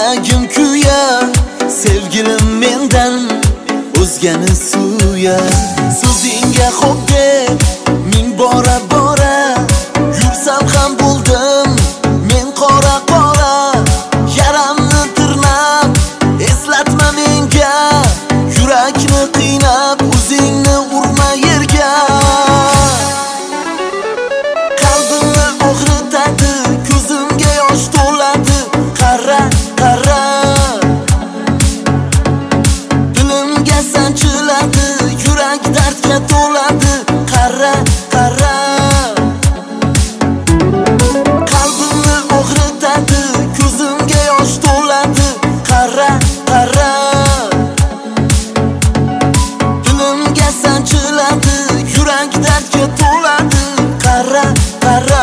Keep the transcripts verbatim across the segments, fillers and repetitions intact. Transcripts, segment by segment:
yuragim kuyar, sevgilim mendan o'zgani suyar. So'zingga xo'p deb ming bora bora yursam ham bo'ldim men qora qora. Yaramni tirnab eslatma menga, yurakni qiynab o'zingni urma yerga. Qalbimni og'ritadi, ko'zimga yosh to'ladi. Qara qara, dilimga sanchiladi, yurak dardga to'ladi. Qara qara, qalbimni og'ritadi, ko'zimga yosh to'ladi. Qara qara, dilimga sanchiladi, yurak dardga to'ladi. Qara qara,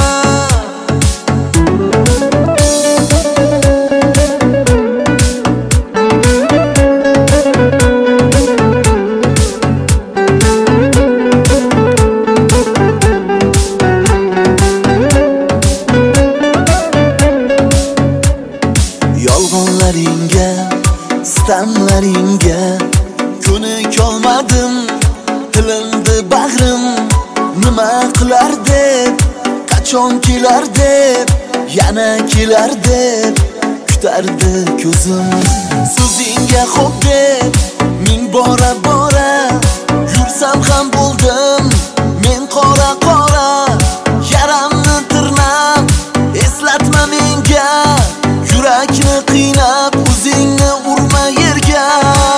yolg'onlaringga, sitamlaringga ko'nik olmadim. Tilindi bag'rim, nima qilar deb, qachon kelar deb, yana kelar deb kutardi ko'zim. So'zingga xo'p deb ming bora bora yursam ham bo'ldim men qora qora. Yaramni tirnab eslatma menga, yurakni qiynab o'zingni urma yerga.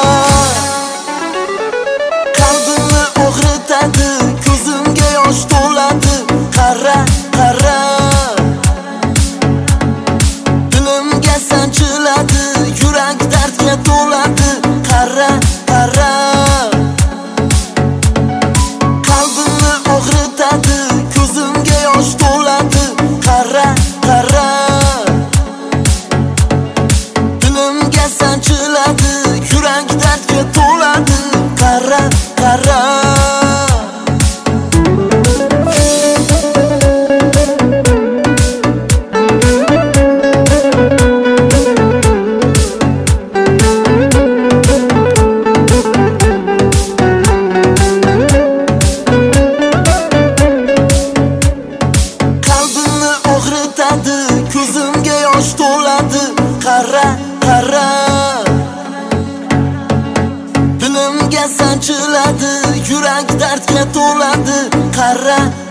Qalbimni og'ritadi, ko'zimga yosh to'ladi. Qara qara, dilimga sanchiladi, yurak dardga to'ladi. Qara qara, qalbimni og'ritadi, ko'zimga yosh to'ladi. Qara qara, dilimga sanchiladi, yurak dardga to'ladi. Qara qara, qalbimni og'ritadi, ko'zimga yosh to'ladi. Qara qara, dilimga sanchiladi, yurak dardga to'ladi. Qara